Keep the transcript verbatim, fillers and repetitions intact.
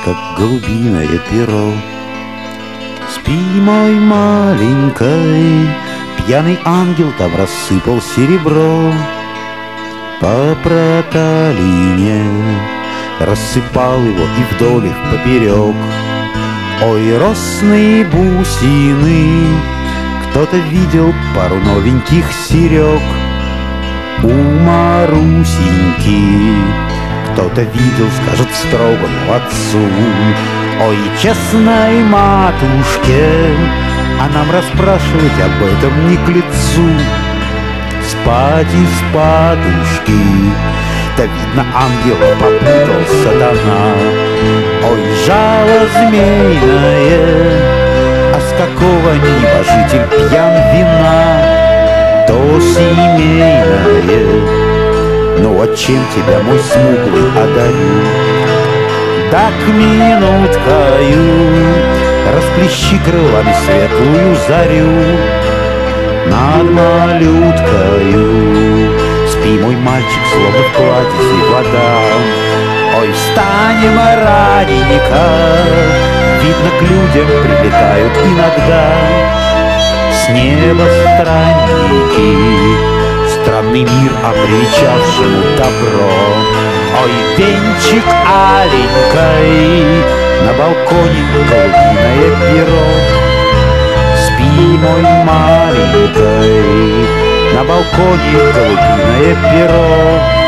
как голубиное перо. Спи, мой маленький, пьяный ангел там рассыпал серебро. По проталине рассыпал его и вдоль, и поперек. Ой, росные бусины, кто-то видел пару новеньких серег. У Марусеньки кто-то видел, скажет строго, ну, отцу. Ой, честной матушке, а нам расспрашивать об этом не к лицу. Спать из подушки, да видно, ангела попутал сатана. Ой, жало змеиное, а с какого небожитель пьян вина? То семейное, ну а чем тебя, мой смуглый, одарю? Так минуткою расплещи крылами светлую зарю. Над малюткою спи, мой мальчик, словно в кладези вода. Ой, встанем раненько, видно, к людям прилетают иногда с неба странники, странный мир, опричавшему добро. Ой, венчик аленькой, на балконе голубиное перо. Спи, мой маленький, на балконе голубиное перо.